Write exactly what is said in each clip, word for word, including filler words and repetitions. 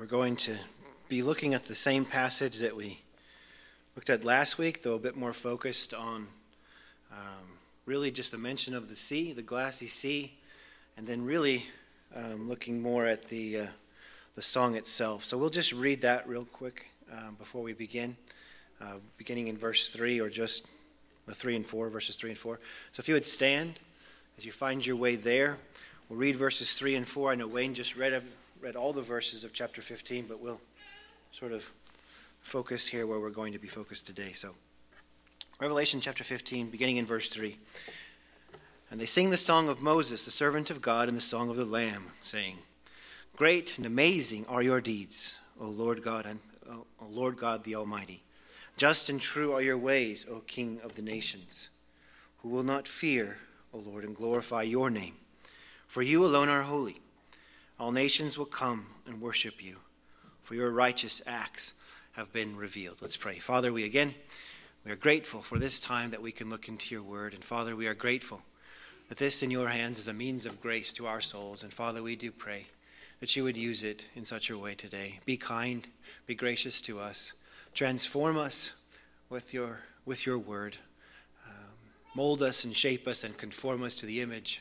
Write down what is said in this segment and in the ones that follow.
We're going to be looking at the same passage that we looked at last week, though a bit more focused on um, really just a mention of the sea, the glassy sea, and then really um, looking more at the uh, the song itself. So we'll just read that real quick um, before we begin, uh, beginning in verse three, or just uh, three and four, verses three and four. So if you would stand as you find your way there, we'll read verses three and four. I know Wayne just read read all the verses of chapter fifteen, but we'll sort of focus here where we're going to be focused today. So, Revelation chapter fifteen, beginning in verse three. And they sing the song of Moses, the servant of God, and the song of the Lamb, saying, "Great and amazing are your deeds, O Lord God, and O Lord God the Almighty. Just and true are your ways, O King of the nations. Who will not fear, O Lord, and glorify your name? For you alone are holy. All nations will come and worship you, for your righteous acts have been revealed." Let's pray. Father, we again, we are grateful for this time that we can look into your word. And Father, we are grateful that this in your hands is a means of grace to our souls. And Father, we do pray that you would use it in such a way today. Be kind, be gracious to us. Transform us with your, with your word. Um, mold us and shape us and conform us to the image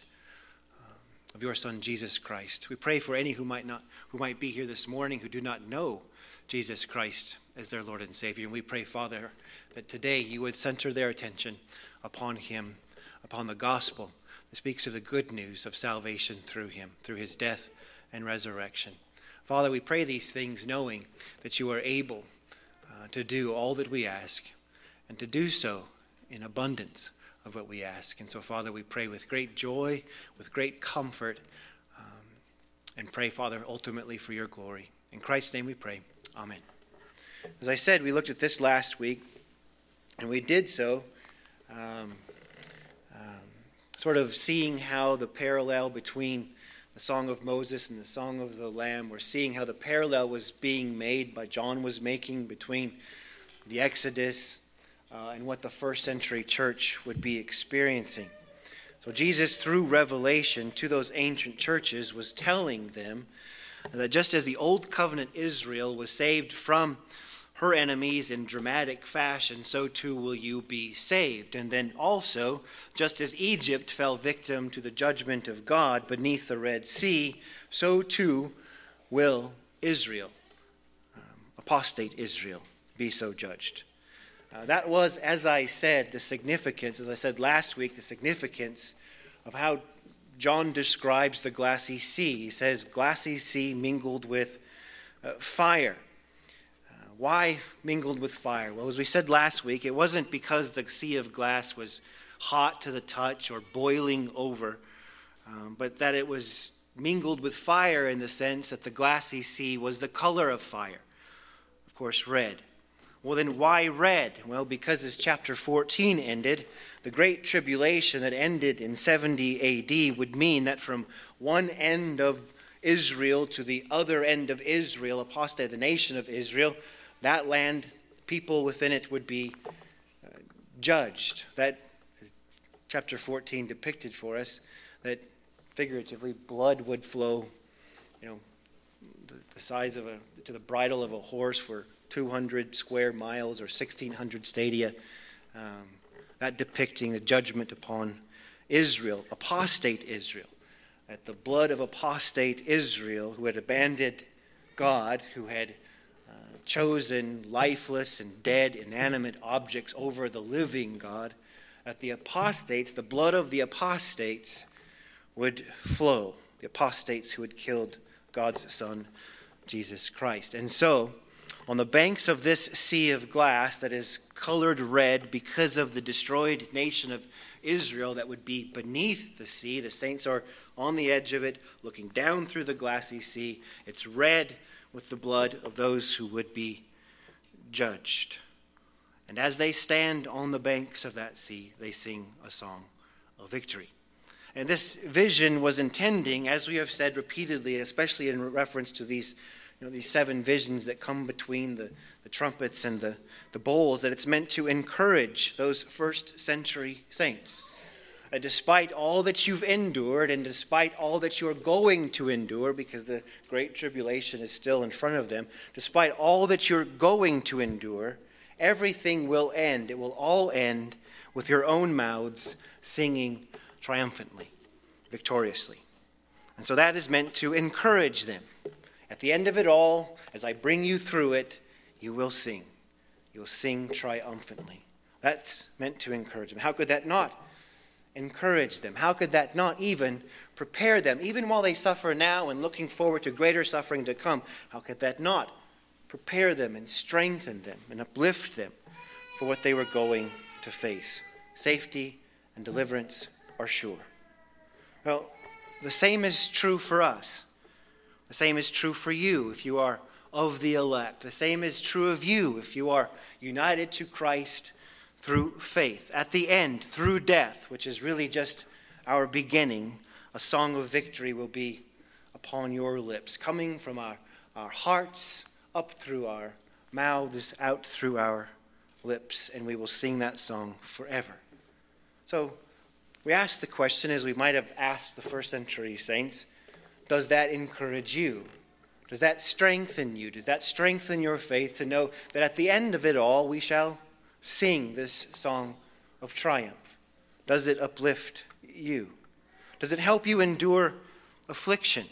of your Son, Jesus Christ. We pray for any who might not, who might be here this morning who do not know Jesus Christ as their Lord and Savior. And we pray, Father, that today you would center their attention upon him, upon the gospel that speaks of the good news of salvation through him, through his death and resurrection. Father, we pray these things knowing that you are able uh, to do all that we ask, and to do so in abundance of what we ask. And so, Father, we pray with great joy, with great comfort, um, and pray, Father, ultimately for your glory. In Christ's name we pray. Amen. As I said, we looked at this last week, and we did so um, um, sort of seeing how the parallel between the Song of Moses and the Song of the Lamb, we're seeing how the parallel was being made by John was making between the Exodus Uh, and what the first century church would be experiencing. So Jesus, through revelation to those ancient churches, was telling them that just as the old covenant Israel was saved from her enemies in dramatic fashion, so too will you be saved. And then also, just as Egypt fell victim to the judgment of God beneath the Red Sea, so too will Israel, um, apostate Israel, be so judged. Uh, that was, as I said, the significance, as I said last week, the significance of how John describes the glassy sea. He says, glassy sea mingled with uh, fire. Uh, why mingled with fire? Well, as we said last week, it wasn't because the sea of glass was hot to the touch or boiling over, um, but that it was mingled with fire in the sense that the glassy sea was the color of fire. Of course, red. Well, then why red? Well, because as chapter fourteen ended, the great tribulation that ended in seventy A D would mean that from one end of Israel to the other end of Israel, apostate, the nation of Israel, that land, people within it would be uh, judged. That, as chapter fourteen depicted for us, that figuratively blood would flow, you know, the, the size of a, to the bridle of a horse for two hundred square miles or sixteen hundred stadia, um, that depicting the judgment upon Israel, apostate Israel, that the blood of apostate Israel who had abandoned God, who had uh, chosen lifeless and dead inanimate objects over the living God, that the apostates, the blood of the apostates would flow, the apostates who had killed God's Son, Jesus Christ. And so, on the banks of this sea of glass that is colored red because of the destroyed nation of Israel that would be beneath the sea, the saints are on the edge of it, looking down through the glassy sea. It's red with the blood of those who would be judged. And as they stand on the banks of that sea, they sing a song of victory. And this vision was intending, as we have said repeatedly, especially in reference to these You know, these seven visions that come between the, the trumpets and the, the bowls, that it's meant to encourage those first century saints. that despite all that you've endured and despite all that you're going to endure, because the great tribulation is still in front of them, despite all that you're going to endure, everything will end. It will all end with your own mouths singing triumphantly, victoriously. And so that is meant to encourage them. At the end of it all, as I bring you through it, you will sing. You will sing triumphantly. That's meant to encourage them. How could that not encourage them? How could that not even prepare them, even while they suffer now and looking forward to greater suffering to come? How could that not prepare them and strengthen them and uplift them for what they were going to face? Safety and deliverance are sure. Well, the same is true for us. The same is true for you if you are of the elect. The same is true of you if you are united to Christ through faith. At the end, through death, which is really just our beginning, a song of victory will be upon your lips, coming from our, our hearts, up through our mouths, out through our lips, and we will sing that song forever. So we ask the question, as we might have asked the first century saints, does that encourage you? Does that strengthen you? Does that strengthen your faith to know that at the end of it all, we shall sing this song of triumph? Does it uplift you? Does it help you endure affliction?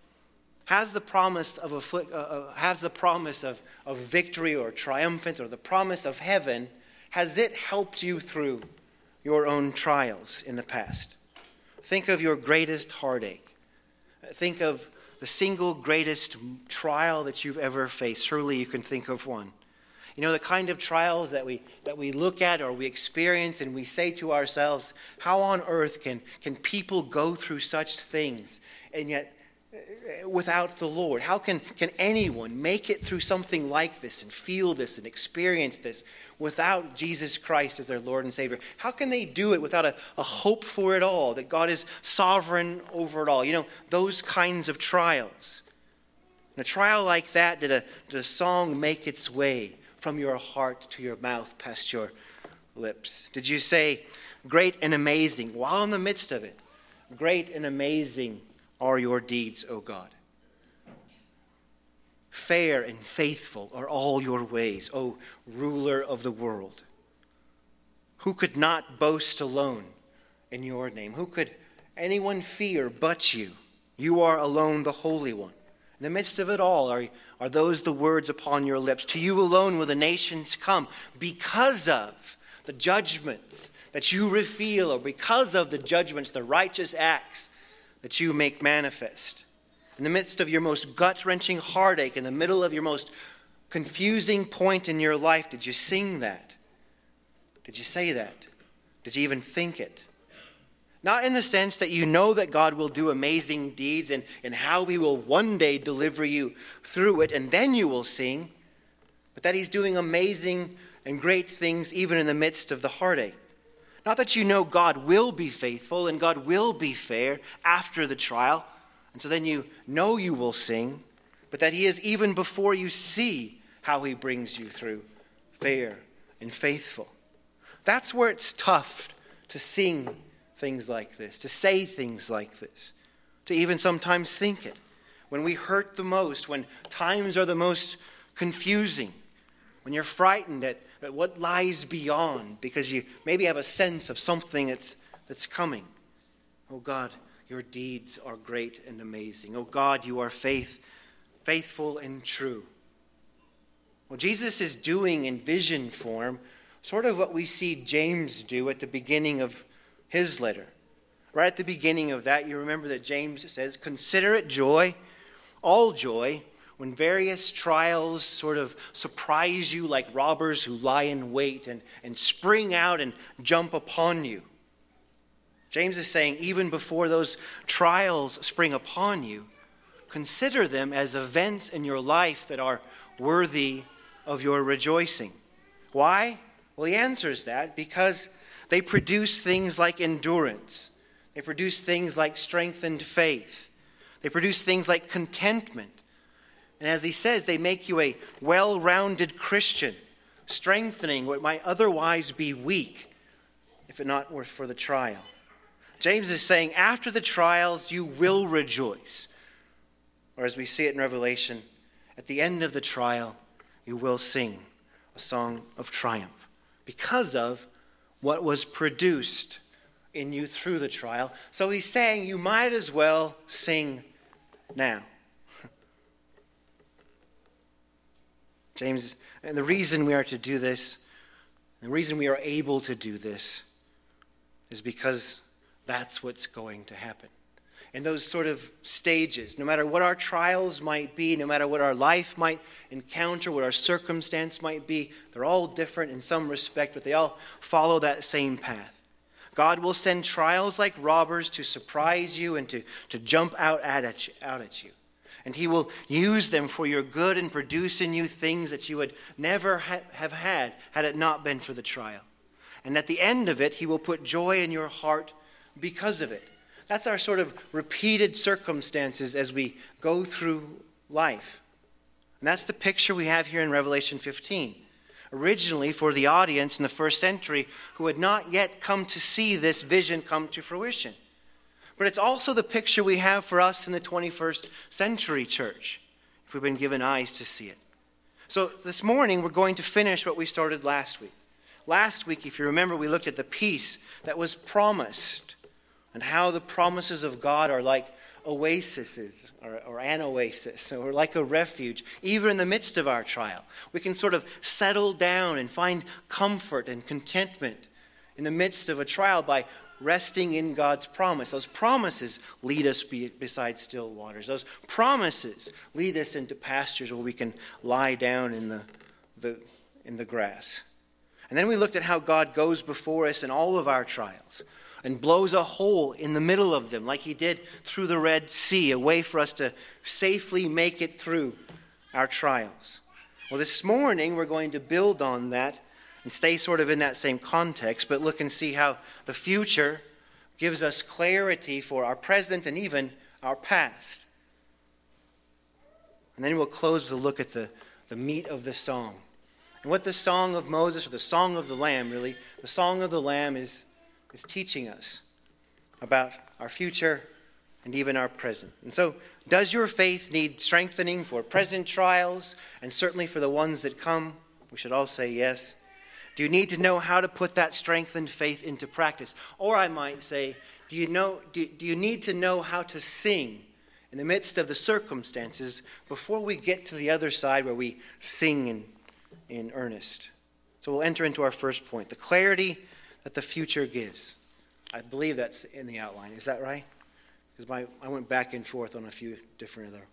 Has the promise of afflict, uh, uh, has the promise of, of victory or triumphance or the promise of heaven, has it helped you through your own trials in the past? Think of your greatest heartache. Think of the single greatest trial that you've ever faced. Surely you can think of one. You know, the kind of trials that we that we look at or we experience and we say to ourselves, how on earth can, can people go through such things and yet without the Lord? How can, can anyone make it through something like this and feel this and experience this without Jesus Christ as their Lord and Savior? How can they do it without a, a hope for it all, that God is sovereign over it all? You know, those kinds of trials. In a trial like that, did a, did a song make its way from your heart to your mouth, past your lips? Did you say, great and amazing, while in the midst of it, great and amazing are your deeds, O God. Fair and faithful are all your ways, O ruler of the world. Who could not boast alone in your name? Who could anyone fear but you? You are alone the Holy One. In the midst of it all, are, are those the words upon your lips? To you alone will the nations come because of the judgments that you reveal, or because of the judgments, the righteous acts that you make manifest. In the midst of your most gut-wrenching heartache, in the middle of your most confusing point in your life, did you sing that? Did you say that? Did you even think it? Not in the sense that you know that God will do amazing deeds and, and how he will one day deliver you through it, and then you will sing, but that he's doing amazing and great things even in the midst of the heartache. Not that you know God will be faithful and God will be fair after the trial, and so then you know you will sing, but that he is even before you see how he brings you through, fair and faithful. That's where it's tough to sing things like this, to say things like this, to even sometimes think it. When we hurt the most, when times are the most confusing, when you're frightened at, at what lies beyond because you maybe have a sense of something that's, that's coming. Oh God, your deeds are great and amazing. Oh God, you are faith, faithful and true. Well, Jesus is doing in vision form sort of what we see James do at the beginning of his letter. Right at the beginning of that, you remember that James says, consider it joy, all joy, when various trials sort of surprise you like robbers who lie in wait and, and spring out and jump upon you. James is saying, even before those trials spring upon you, consider them as events in your life that are worthy of your rejoicing. Why? Well, he answers that because they produce things like endurance. They produce things like strengthened faith. They produce things like contentment. And as he says, they make you a well-rounded Christian, strengthening what might otherwise be weak if it not were for the trial. James is saying after the trials, you will rejoice. Or as we see it in Revelation, at the end of the trial, you will sing a song of triumph because of what was produced in you through the trial. So he's saying you might as well sing now. James, and the reason we are to do this, the reason we are able to do this, is because that's what's going to happen. In those sort of stages, no matter what our trials might be, no matter what our life might encounter, what our circumstance might be, they're all different in some respect, but they all follow that same path. God will send trials like robbers to surprise you and to, to jump out at, you, out at you. And he will use them for your good and produce in you things that you would never ha- have had had it not been for the trial. And at the end of it, he will put joy in your heart because of it. That's our sort of repeated circumstances as we go through life. And that's the picture we have here in Revelation fifteen. Originally, for the audience in the first century who had not yet come to see this vision come to fruition. But it's also the picture we have for us in the twenty-first century church, if we've been given eyes to see it. So this morning, we're going to finish what we started last week. Last week, if you remember, we looked at the peace that was promised and how the promises of God are like oases or, or an oasis or like a refuge, even in the midst of our trial. We can sort of settle down and find comfort and contentment in the midst of a trial by resting in God's promise. Those promises lead us be, beside still waters. Those promises lead us into pastures where we can lie down in the, the, in the grass. And then we looked at how God goes before us in all of our trials and blows a hole in the middle of them like he did through the Red Sea, a way for us to safely make it through our trials. Well, this morning we're going to build on that and stay sort of in that same context, but look and see how the future gives us clarity for our present and even our past. And then we'll close with a look at the, the meat of the song. And what the Song of Moses, or the Song of the Lamb really, the Song of the Lamb is is teaching us about our future and even our present. And so, does your faith need strengthening for present trials and certainly for the ones that come? We should all say yes. Do you need to know how to put that strengthened faith into practice? Or I might say, do you know? Do, do you need to know how to sing in the midst of the circumstances before we get to the other side where we sing in, in earnest? So we'll enter into our first point, the clarity that the future gives. I believe that's in the outline. Is that right? Because my I went back and forth on a few different other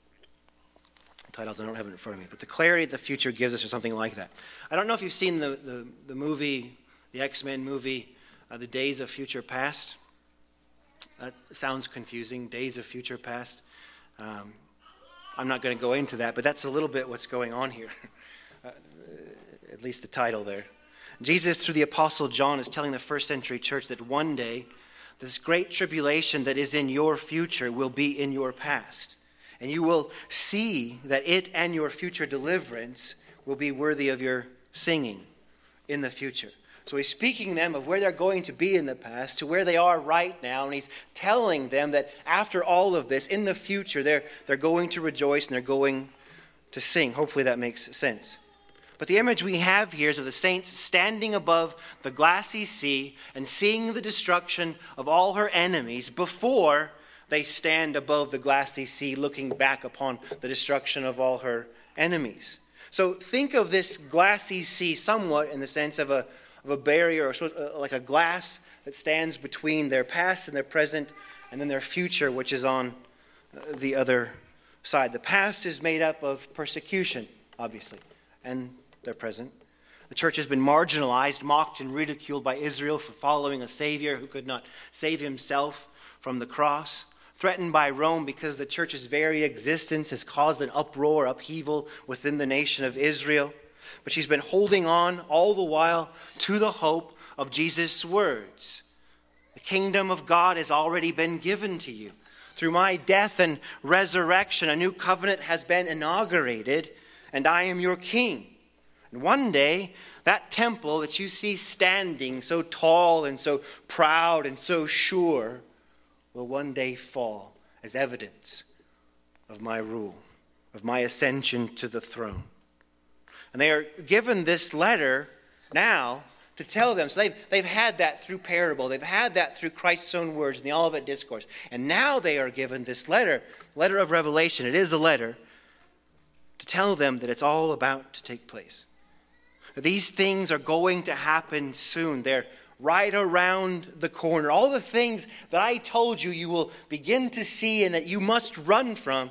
titles. I don't have it in front of me. But the clarity that the future gives us, or something like that. I don't know if you've seen the, the, the movie, the X-Men movie, uh, The Days of Future Past. That sounds confusing, Days of Future Past. Um, I'm not going to go into that, but that's a little bit what's going on here. uh, at least the title there. Jesus, through the Apostle John, is telling the first century church that one day, this great tribulation that is in your future will be in your past. And you will see that it and your future deliverance will be worthy of your singing in the future. So he's speaking them of where they're going to be in the past to where they are right now. And he's telling them that after all of this, in the future, they're, they're going to rejoice and they're going to sing. Hopefully that makes sense. But the image we have here is of the saints standing above the glassy sea and seeing the destruction of all her enemies before they stand above the glassy sea looking back upon the destruction of all her enemies. So think of this glassy sea somewhat in the sense of a, of a barrier, or sort of like a glass that stands between their past and their present and then their future, which is on the other side. The past is made up of persecution, obviously, and their present. The church has been marginalized, mocked, and ridiculed by Israel for following a Savior who could not save himself from the cross. Threatened by Rome because the church's very existence has caused an uproar, upheaval within the nation of Israel. But she's been holding on all the while to the hope of Jesus' words. The kingdom of God has already been given to you. Through my death and resurrection, a new covenant has been inaugurated, and I am your king. And one day, That temple that you see standing so tall and so proud and so sure will one day fall as evidence of my rule, of my ascension to the throne. And they are given this letter now to tell them. So they've, they've had that through parable. They've had that through Christ's own words in the Olivet Discourse. And now they are given this letter, letter of Revelation. It is a letter to tell them that it's all about to take place. These things are going to happen soon. They're right around the corner. All the things that I told you you will begin to see and that you must run from,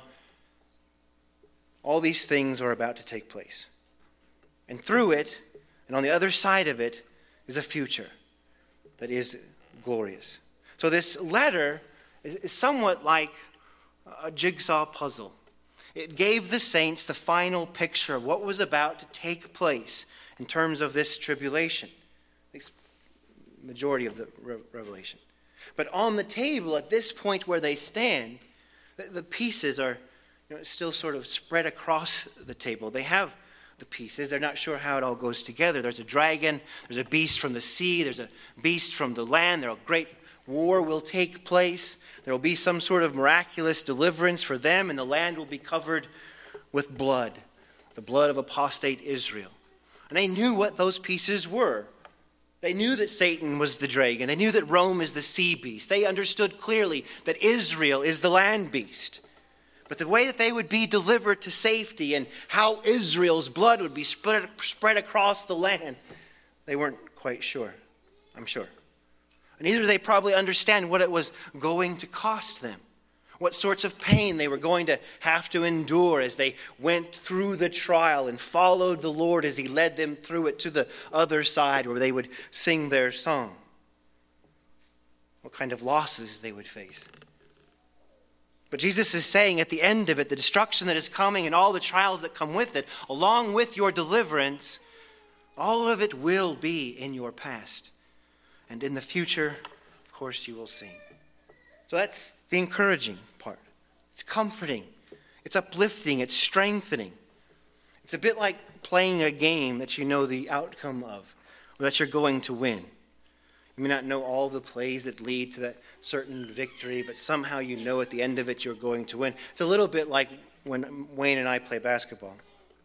all these things are about to take place. And through it, and on the other side of it, is a future that is glorious. So this letter is somewhat like a jigsaw puzzle. It gave the saints the final picture of what was about to take place in terms of this tribulation, at least majority of the revelation. But on the table, at this point where they stand, the pieces are, you know, still sort of spread across the table. They have the pieces. They're not sure how it all goes together. There's a dragon. There's a beast from the sea. There's a beast from the land. There a great war will take place. There will be some sort of miraculous deliverance for them, and the land will be covered with blood, the blood of apostate Israel. And they knew what those pieces were. They knew that Satan was the dragon. They knew that Rome is the sea beast. They understood clearly that Israel is the land beast. But the way that they would be delivered to safety and how Israel's blood would be spread, spread across the land, they weren't quite sure, I'm sure. And neither did they probably understand what it was going to cost them, what sorts of pain they were going to have to endure as they went through the trial and followed the Lord as he led them through it to the other side where they would sing their song, what kind of losses they would face. But Jesus is saying at the end of it, the destruction that is coming and all the trials that come with it, along with your deliverance, all of it will be in your past. And in the future, of course, you will sing. So that's the encouraging part. It's comforting. It's uplifting. It's strengthening. It's a bit like playing a game that you know the outcome of, or that you're going to win. You may not know all the plays that lead to that certain victory, but somehow you know at the end of it you're going to win. It's a little bit like when Wayne and I play basketball.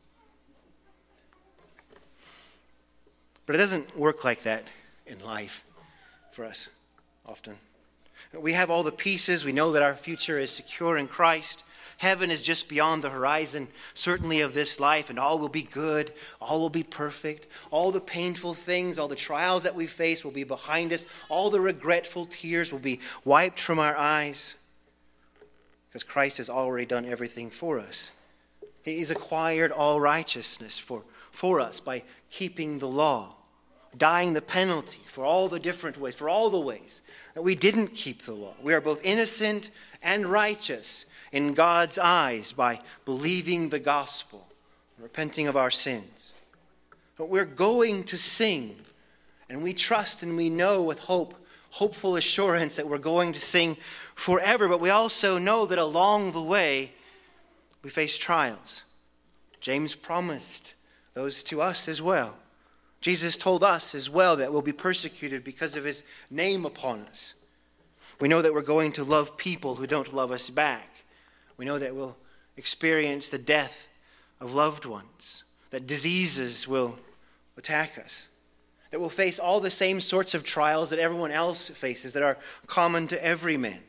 But it doesn't work like that in life for us often. We have all the pieces. We know that our future is secure in Christ. Heaven is just beyond the horizon, certainly of this life, and all will be good, all will be perfect. All the painful things, all the trials that we face will be behind us. All the regretful tears will be wiped from our eyes because Christ has already done everything for us. He's acquired all righteousness for, for us by keeping the law, dying the penalty for all the different ways, for all the ways that we didn't keep the law. We are both innocent and righteous in God's eyes by believing the gospel and repenting of our sins. But we're going to sing, and we trust and we know with hope, hopeful assurance that we're going to sing forever. But we also know that along the way, we face trials. James promised those to us as well. Jesus told us as well that we'll be persecuted because of his name upon us. We know that we're going to love people who don't love us back. We know that we'll experience the death of loved ones, that diseases will attack us, that we'll face all the same sorts of trials that everyone else faces, that are common to every man,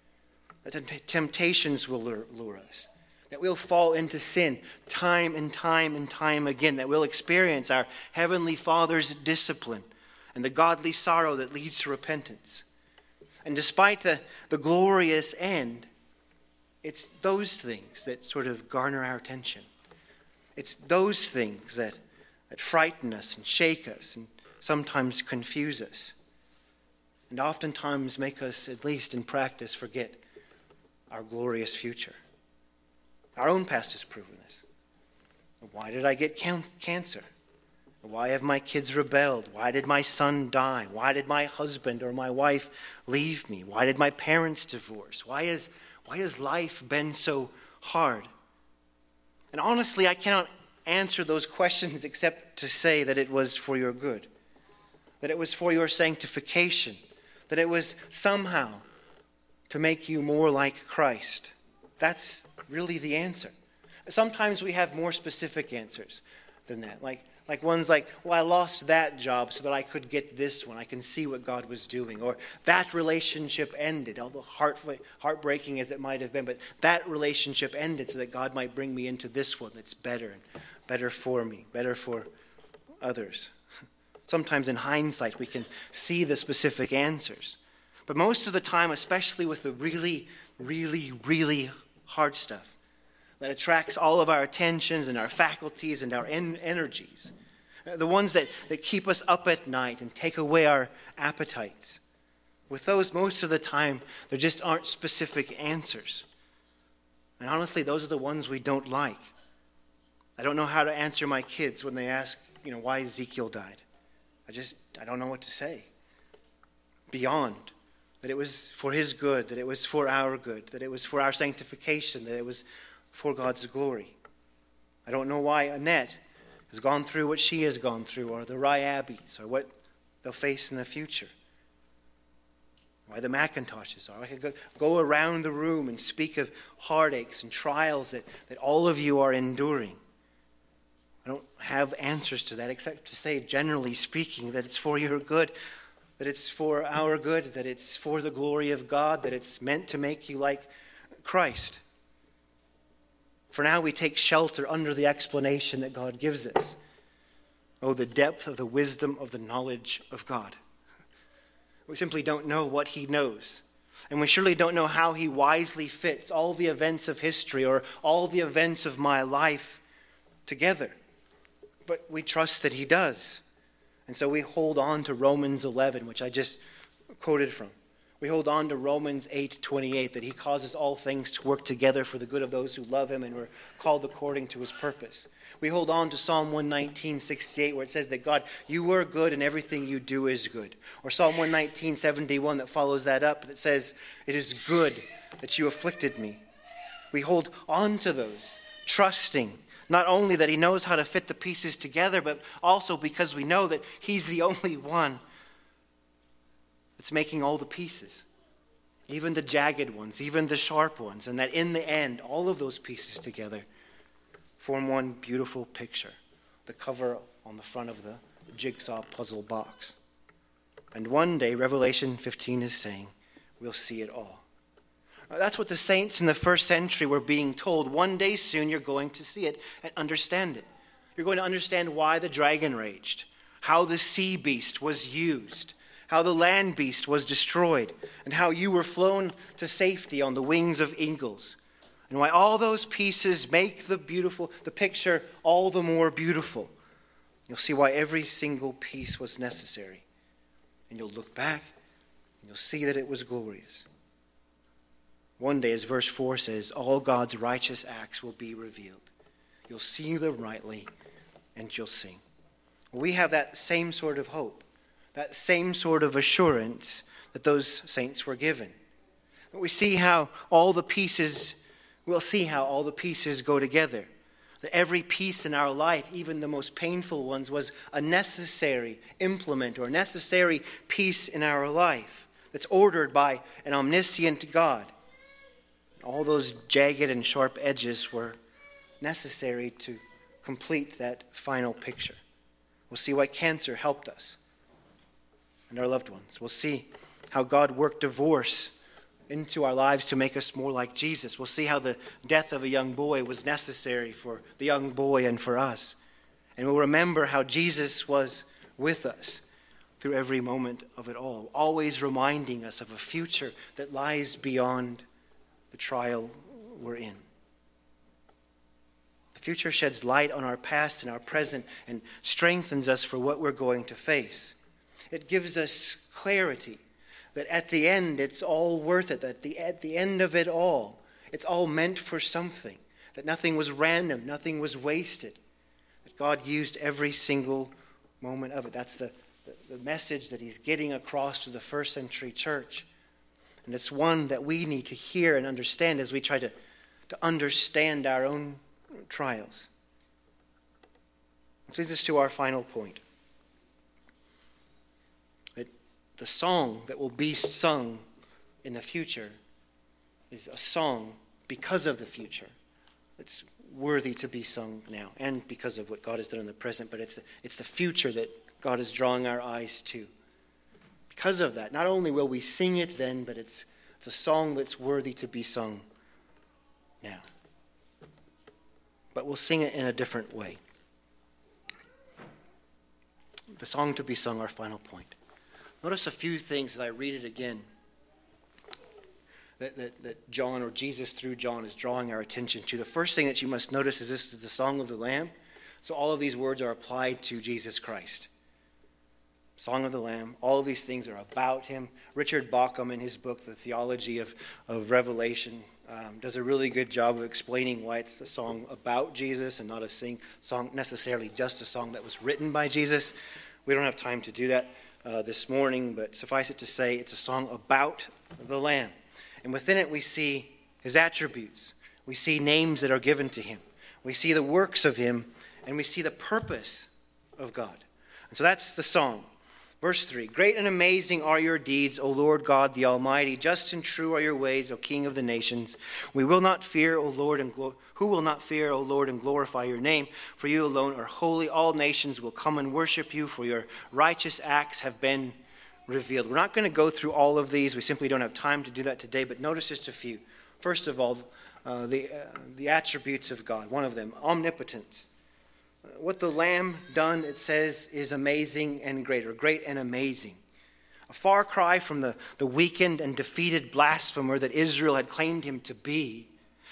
that temptations will lure, lure us, that we'll fall into sin time and time and time again, that we'll experience our Heavenly Father's discipline and the godly sorrow that leads to repentance. And despite the, the glorious end, it's those things that sort of garner our attention. It's those things that, that frighten us and shake us and sometimes confuse us. And oftentimes make us, at least in practice, forget our glorious future. Our own past has proven this. Why did I get can- cancer? Why have my kids rebelled? Why did my son die? Why did my husband or my wife leave me? Why did my parents divorce? Why is Why has life been so hard? And honestly, I cannot answer those questions except to say that it was for your good, that it was for your sanctification, that it was somehow to make you more like Christ. That's really the answer. Sometimes we have more specific answers than that, like Like ones like, well, I lost that job so that I could get this one. I can see what God was doing. Or that relationship ended, although heart, heartbreaking as it might have been. But that relationship ended so that God might bring me into this one that's better and better for me, better for others. Sometimes in hindsight, we can see the specific answers. But most of the time, especially with the really, really, really hard stuff, that attracts all of our attentions and our faculties and our en- energies. The ones that, that keep us up at night and take away our appetites. With those, most of the time, there just aren't specific answers. And honestly, those are the ones we don't like. I don't know how to answer my kids when they ask, you know, why Ezekiel died. I just, I don't know what to say. Beyond that it was for his good, that it was for our good, that it was for our sanctification, that it was for God's glory. I don't know why Annette has gone through what she has gone through, or the Rye Abbeys, or what they'll face in the future. Why the McIntoshes are. I could go, go around the room and speak of heartaches and trials that, that all of you are enduring. I don't have answers to that except to say, generally speaking, that it's for your good, that it's for our good, that it's for the glory of God, that it's meant to make you like Christ. For now, we take shelter under the explanation that God gives us. Oh, the depth of the wisdom of the knowledge of God. We simply don't know what he knows. And we surely don't know how he wisely fits all the events of history or all the events of my life together. But we trust that he does. And so we hold on to Romans eleven, which I just quoted from. We hold on to Romans eight twenty-eight, that he causes all things to work together for the good of those who love him and were called according to his purpose. We hold on to Psalm one nineteen sixty-eight, where it says that God, you are good and everything you do is good. Or Psalm one nineteen seventy-one that follows that up, that says, it is good that you afflicted me. We hold on to those, trusting not only that he knows how to fit the pieces together, but also because we know that he's the only one it's making all the pieces, even the jagged ones, even the sharp ones, and that in the end, all of those pieces together form one beautiful picture, the cover on the front of the jigsaw puzzle box. And one day, Revelation fifteen is saying, we'll see it all. That's what the saints in the first century were being told. One day soon, you're going to see it and understand it. You're going to understand why the dragon raged, how the sea beast was used, how the land beast was destroyed, and how you were flown to safety on the wings of eagles, and why all those pieces make the beautiful, the picture all the more beautiful. You'll see why every single piece was necessary, and you'll look back, and you'll see that it was glorious. One day, as verse four says, all God's righteous acts will be revealed. You'll see them rightly, and you'll sing. We have that same sort of hope, that same sort of assurance that those saints were given. We see how all the pieces, we'll see how all the pieces go together. That every piece in our life, even the most painful ones, was a necessary implement or necessary piece in our life that's ordered by an omniscient God. All those jagged and sharp edges were necessary to complete that final picture. We'll see why cancer helped us and our loved ones. We'll see how God worked divorce into our lives to make us more like Jesus. We'll see how the death of a young boy was necessary for the young boy and for us. And we'll remember how Jesus was with us through every moment of it all, always reminding us of a future that lies beyond the trial we're in. The future sheds light on our past and our present and strengthens us for what we're going to face. It gives us clarity that at the end it's all worth it, that the, at the end of it all, it's all meant for something, that nothing was random, nothing was wasted, that God used every single moment of it. That's the, the, the message that he's getting across to the first century church. And it's one that we need to hear and understand as we try to, to understand our own trials. Which leads us to our final point. That the song that will be sung in the future is a song because of the future. It's worthy to be sung now, and because of what God has done in the present, but it's the, it's the future that God is drawing our eyes to. Because of that, not only will we sing it then, but it's it's a song that's worthy to be sung now. But we'll sing it in a different way. The song to be sung, our final point. Notice a few things as I read it again that, that, that John, or Jesus through John, is drawing our attention to. The first thing that you must notice is this is the Song of the Lamb. So all of these words are applied to Jesus Christ. Song of the Lamb. All of these things are about him. Richard Bauckham, in his book, The Theology of, of Revelation, um, does a really good job of explaining why it's a song about Jesus and not a sing song necessarily just a song that was written by Jesus. We don't have time to do that uh, this morning, but suffice it to say, it's a song about the Lamb. And within it, we see his attributes. We see names that are given to him. We see the works of him, and we see the purpose of God. And so that's the song. Verse three, great and amazing are your deeds, O Lord God the Almighty. Just and true are your ways, O King of the nations. We will not fear, O Lord, and glo- who will not fear, O Lord, and glorify your name? For you alone are holy. All nations will come and worship you, for your righteous acts have been revealed. We're not going to go through all of these. We simply don't have time to do that today, but notice just a few. First of all, uh, the, uh, the attributes of God. One of them, omnipotence. What the Lamb done, it says, is amazing and great, or great and amazing. A far cry from the, the weakened and defeated blasphemer that Israel had claimed him to be.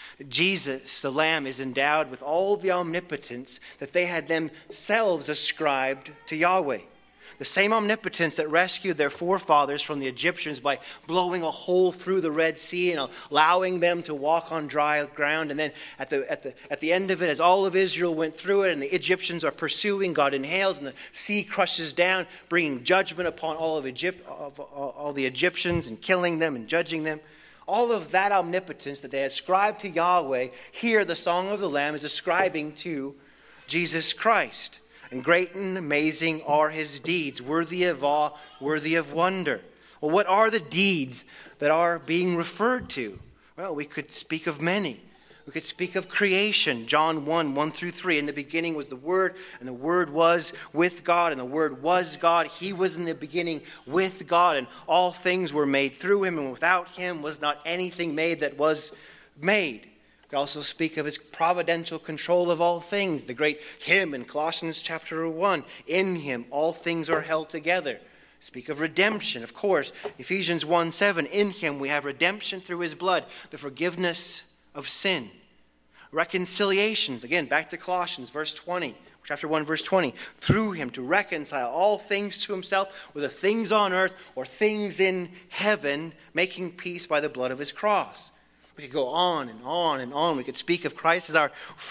Jesus, the Lamb, is endowed with all the omnipotence that they had themselves ascribed to Yahweh. The same omnipotence that rescued their forefathers from the Egyptians by blowing a hole through the Red Sea and allowing them to walk on dry ground. And then at the, at the, at the end of it, as all of Israel went through it and the Egyptians are pursuing, God inhales and the sea crushes down, bringing judgment upon all of Egypt, of all the Egyptians and killing them and judging them. All of that omnipotence that they ascribed to Yahweh, here the Song of the Lamb is ascribing to Jesus Christ. And great and amazing are his deeds, worthy of awe, worthy of wonder. Well, what are the deeds that are being referred to? Well, we could speak of many. We could speak of creation, John one, one through three. In the beginning was the Word, and the Word was with God, and the Word was God. He was in the beginning with God, and all things were made through him, and without him was not anything made that was made. We also speak of his providential control of all things. The great hymn in Colossians chapter one, in him all things are held together. Speak of redemption, of course. Ephesians one seven, in him we have redemption through his blood, the forgiveness of sin. Reconciliation, again, back to Colossians verse twenty, chapter one, verse twenty. Through him to reconcile all things to himself, whether things on earth or things in heaven, making peace by the blood of his cross. We could go on and on and on. We could speak of Christ as our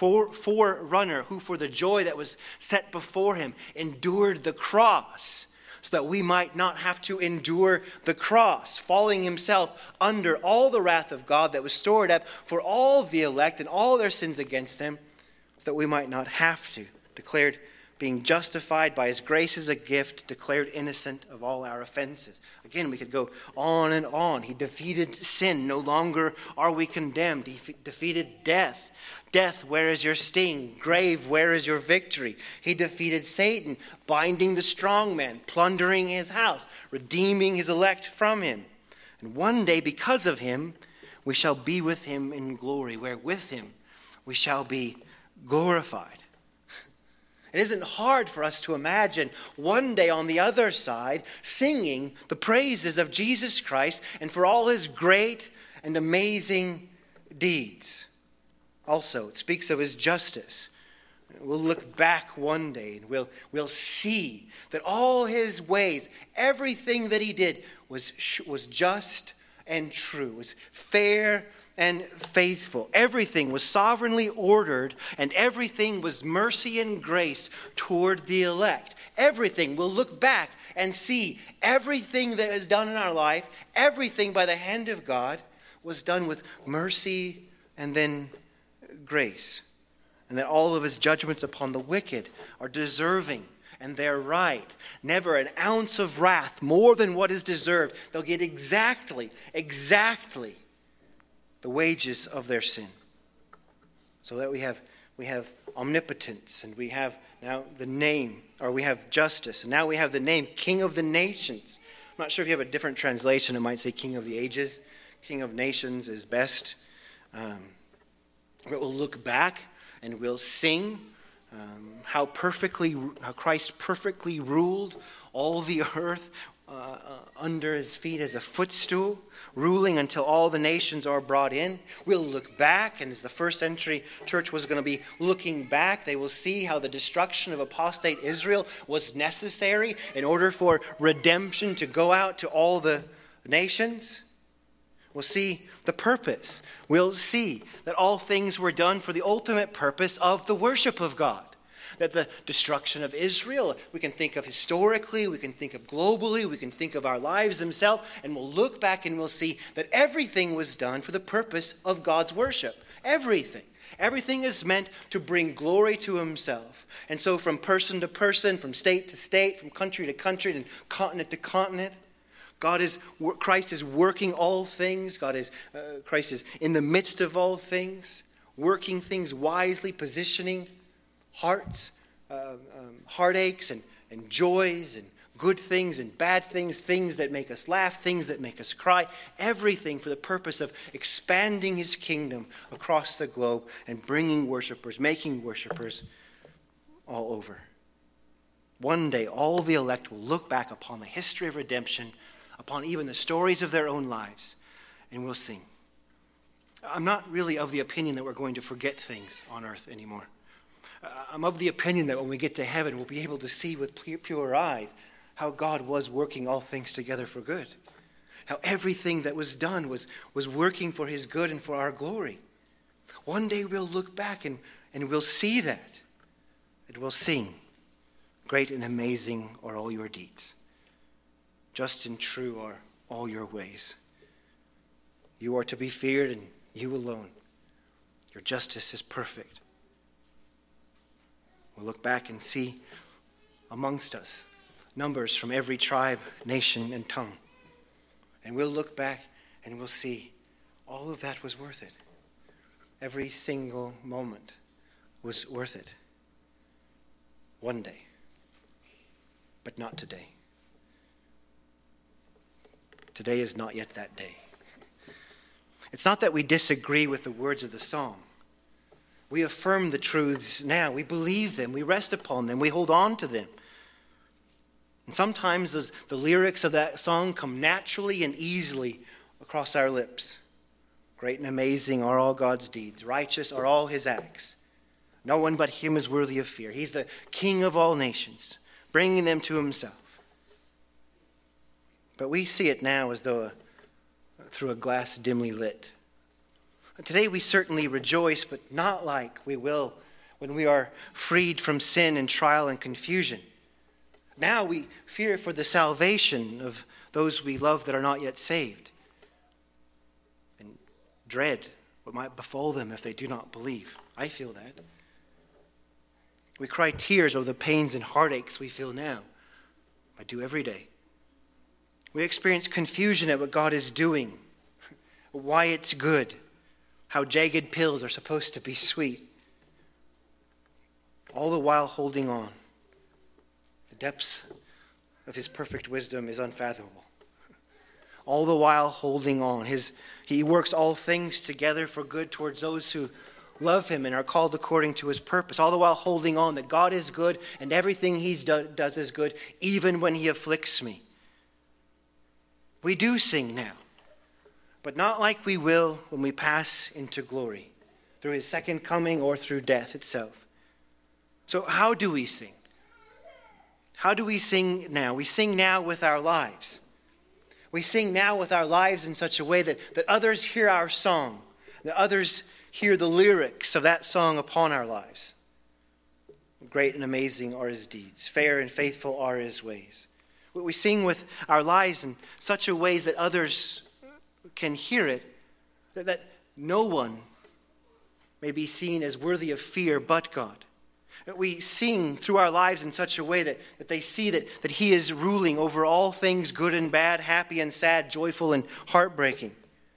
forerunner who for the joy that was set before him endured the cross so that we might not have to endure the cross, falling himself under all the wrath of God that was stored up for all the elect and all their sins against them so that we might not have to. Declared being justified by his grace as a gift, declared innocent of all our offenses. Again, we could go on and on. He defeated sin. No longer are we condemned. He fe- defeated death. Death, where is your sting? Grave, where is your victory? He defeated Satan, binding the strong man, plundering his house, redeeming his elect from him. And one day, because of him, we shall be with him in glory, where with him we shall be glorified. It isn't hard for us to imagine one day on the other side singing the praises of Jesus Christ and for all his great and amazing deeds. Also, it speaks of his justice. We'll look back one day and we'll, we'll see that all his ways, everything that he did was, was just and true, was fair and faithful. Everything was sovereignly ordered, and everything was mercy and grace toward the elect. Everything, we'll look back and see everything that is done in our life, everything by the hand of God was done with mercy and then grace. and that all of his judgments upon the wicked are deserving and they're right. Never an ounce of wrath more than what is deserved. They'll get exactly, exactly the wages of their sin. So that we have we have omnipotence, and we have now the name, or we have justice, and now we have the name King of the Nations. I'm not sure if you have a different translation. It might say King of the Ages. King of Nations is best. Um, but we'll look back and we'll sing um, how perfectly, how Christ perfectly ruled all the earth uh, uh, under his feet as a footstool, ruling until all the nations are brought in. We'll look back, and as the first century church was going to be looking back, they will see how the destruction of apostate Israel was necessary in order for redemption to go out to all the nations. We'll see the purpose. We'll see that all things were done for the ultimate purpose of the worship of God. That the destruction of Israel, we can think of historically, we can think of globally, we can think of our lives themselves, and we'll look back and we'll see that everything was done for the purpose of God's worship. Everything. Everything is meant to bring glory to himself. And so from person to person, from state to state, from country to country, and continent to continent, God is, Christ is working all things. God is, uh, Christ is in the midst of all things, working things wisely, positioning hearts, uh, um, heartaches and, and joys and good things and bad things, things that make us laugh, things that make us cry, everything for the purpose of expanding his kingdom across the globe and bringing worshipers, making worshipers all over. One day, all the elect will look back upon the history of redemption, upon even the stories of their own lives, and we'll sing. I'm not really of the opinion that we're going to forget things on earth anymore. I'm of the opinion that when we get to heaven, we'll be able to see with pure eyes how God was working all things together for good. How everything that was done was, was working for his good and for our glory. One day we'll look back and, and we'll see that. And we'll sing, great and amazing are all your deeds. Just and true are all your ways. You are to be feared, and you alone. Your justice is perfect. We'll look back and see amongst us numbers from every tribe, nation, and tongue. And we'll look back and we'll see all of that was worth it. Every single moment was worth it. One day, but not today. Today is not yet that day. It's not that we disagree with the words of the song. We affirm the truths now. We believe them. We rest upon them. We hold on to them. And sometimes the, the lyrics of that song come naturally and easily across our lips. Great and amazing are all God's deeds. Righteous are all his acts. No one but him is worthy of fear. He's the King of all nations, bringing them to himself. But we see it now as though a, through a glass dimly lit. Today we certainly rejoice, but not like we will when we are freed from sin and trial and confusion. Now we fear for the salvation of those we love that are not yet saved, and dread what might befall them if they do not believe. I feel that. We cry tears over the pains and heartaches we feel now. I do every day. We experience confusion at what God is doing, why it's good, how jagged pills are supposed to be sweet, all the while holding on. The depths of his perfect wisdom is unfathomable. All the while holding on. His, he works all things together for good towards those who love him and are called according to his purpose. All the while holding on that God is good and everything he do, does is good, even when he afflicts me. We do sing now, but not like we will when we pass into glory, through his second coming or through death itself. So how do we sing? How do we sing now? We sing now with our lives. We sing now with our lives in such a way that, that others hear our song, that others hear the lyrics of that song upon our lives. Great and amazing are his deeds. Fair and faithful are his ways. We sing with our lives in such a way that others can hear it, that, that no one may be seen as worthy of fear but God. We sing through our lives in such a way that, that they see that, that he is ruling over all things good and bad, happy and sad, joyful and heartbreaking.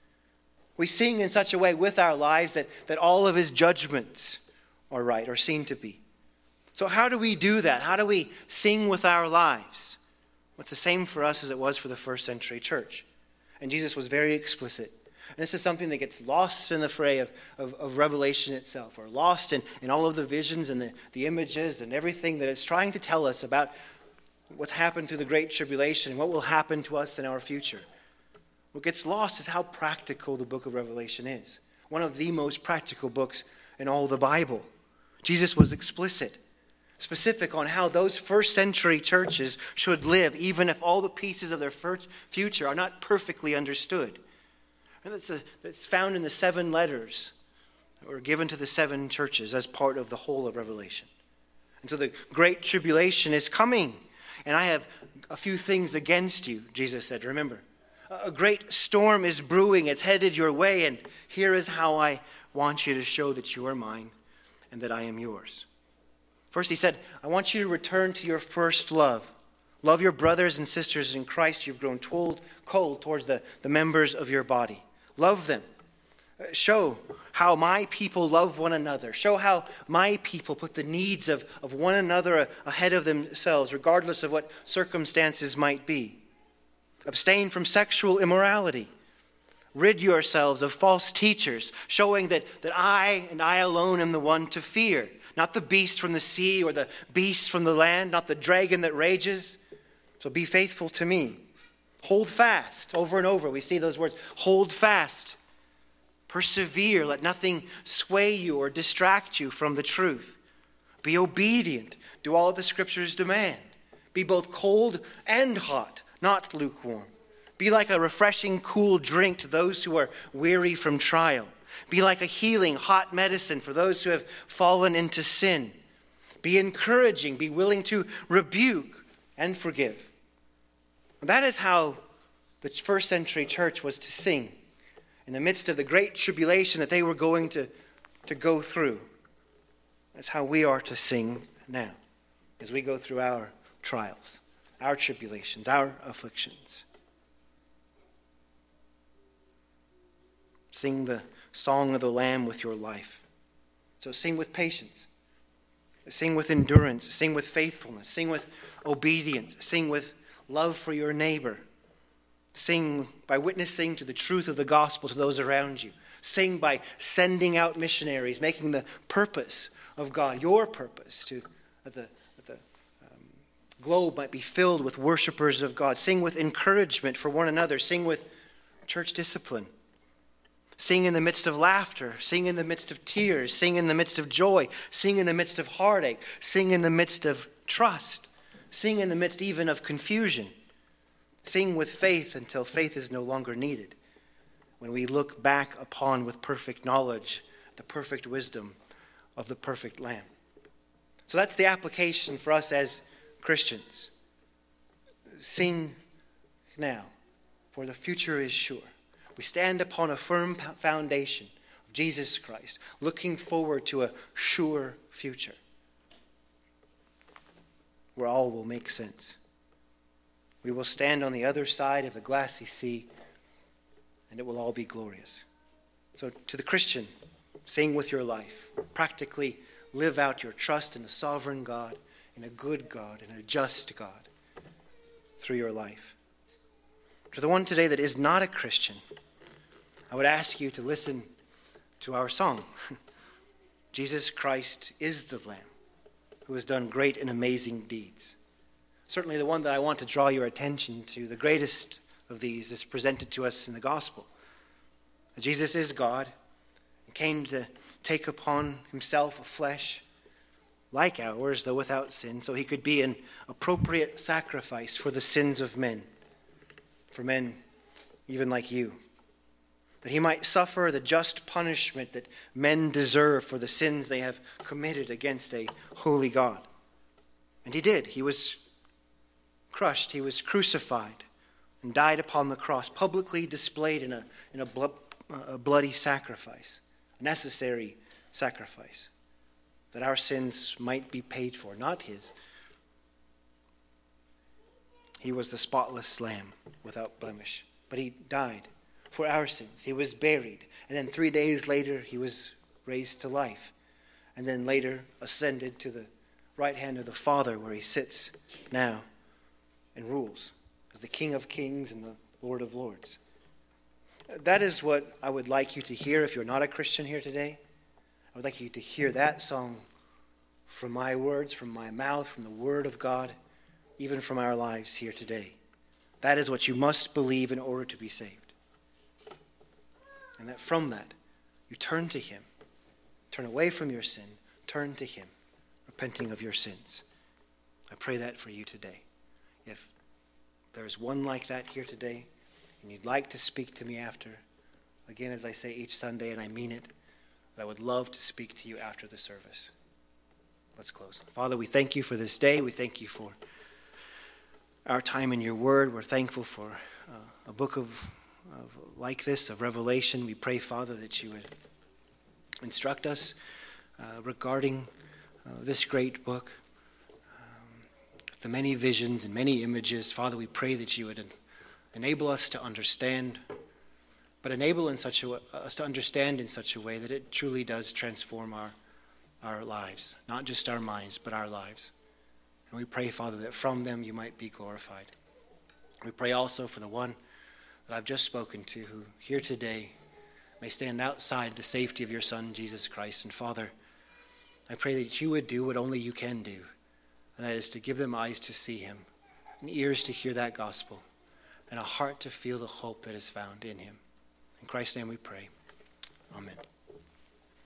We sing in such a way with our lives that, that all of his judgments are right, or seem to be. So how do we do that? How do we sing with our lives? Well, it's the same for us as it was for the first century church. And Jesus was very explicit. And this is something that gets lost in the fray of, of, of Revelation itself, or lost in, in all of the visions and the, the images and everything that it's trying to tell us about what's happened through the Great Tribulation and what will happen to us in our future. What gets lost is how practical the book of Revelation is. One of the most practical books in all the Bible. Jesus was explicit, specific on how those first century churches should live, even if all the pieces of their future are not perfectly understood. And that's, a, that's found in the seven letters that were given to the seven churches as part of the whole of Revelation. And so the Great Tribulation is coming. And I have a few things against you, Jesus said. Remember, a great storm is brewing. It's headed your way. And here is how I want you to show that you are mine and that I am yours. First, he said, I want you to return to your first love. Love your brothers and sisters in Christ. You've grown cold, cold towards the, the members of your body. Love them. Show how my people love one another. Show how my people put the needs of, of one another ahead of themselves, regardless of what circumstances might be. Abstain from sexual immorality. Rid yourselves of false teachers, showing that, that I and I alone am the one to fear. Not the beast from the sea or the beast from the land, not the dragon that rages. So be faithful to me. Hold fast. Over and over we see those words. Hold fast. Persevere. Let nothing sway you or distract you from the truth. Be obedient. Do all the scriptures demand. Be both cold and hot, not lukewarm. Be like a refreshing, cool drink to those who are weary from trial. Be like a healing, hot medicine for those who have fallen into sin. Be encouraging. Be willing to rebuke and forgive. That is how the first century church was to sing in the midst of the great tribulation that they were going to, to go through. That's how we are to sing now as we go through our trials, our tribulations, our afflictions. Sing the song of the Lamb with your life. So sing with patience. Sing with endurance. Sing with faithfulness. Sing with obedience. Sing with love for your neighbor. Sing by witnessing to the truth of the gospel to those around you. Sing by sending out missionaries, making the purpose of God, your purpose, to that the, that the um, globe might be filled with worshipers of God. Sing with encouragement for one another. Sing with church discipline. Sing in the midst of laughter. Sing in the midst of tears. Sing in the midst of joy. Sing in the midst of heartache. Sing in the midst of trust. Sing in the midst even of confusion. Sing with faith until faith is no longer needed. When we look back upon with perfect knowledge the perfect wisdom of the perfect Lamb. So that's the application for us as Christians. Sing now, for the future is sure. We stand upon a firm foundation of Jesus Christ, looking forward to a sure future where all will make sense. We will stand on the other side of the glassy sea, and it will all be glorious. So to the Christian, sing with your life. Practically live out your trust in a sovereign God, in a good God, in a just God through your life. To the one today that is not a Christian, I would ask you to listen to our song. Jesus Christ is the Lamb who has done great and amazing deeds. Certainly the one that I want to draw your attention to, the greatest of these, is presented to us in the gospel. Jesus is God and came to take upon himself a flesh like ours, though without sin, so he could be an appropriate sacrifice for the sins of men, for men even like you. That he might suffer the just punishment that men deserve for the sins they have committed against a holy God. And he did. He was crushed. He was crucified and died upon the cross, publicly displayed in a, in a, blo- a bloody sacrifice, a necessary sacrifice, that our sins might be paid for, not his. He was the spotless lamb without blemish, but he died for our sins. He was buried, and then three days later he was raised to life, and then later ascended to the right hand of the Father, where he sits now and rules as the King of Kings and the Lord of Lords. That is what I would like you to hear if you're not a Christian here today. I would like you to hear that song from my words, from my mouth, from the Word of God, even from our lives here today. That is what you must believe in order to be saved. And that from that, you turn to him. Turn away from your sin. Turn to him, repenting of your sins. I pray that for you today. If there is one like that here today, and you'd like to speak to me after, again, as I say each Sunday, and I mean it, that I would love to speak to you after the service. Let's close. Father, we thank you for this day. We thank you for our time in your word. We're thankful for uh, a book of, of like this, of Revelation. We pray, Father, that you would instruct us uh, regarding uh, this great book. Um, the many visions and many images. Father, we pray that you would enable us to understand, but enable in such a way, us to understand in such a way that it truly does transform our, our lives, not just our minds, but our lives. And we pray, Father, that from them you might be glorified. We pray also for the one that I've just spoken to, who here today may stand outside the safety of your Son, Jesus Christ. And Father, I pray that you would do what only you can do, and that is to give them eyes to see him, and ears to hear that gospel, and a heart to feel the hope that is found in him. In Christ's name we pray. Amen.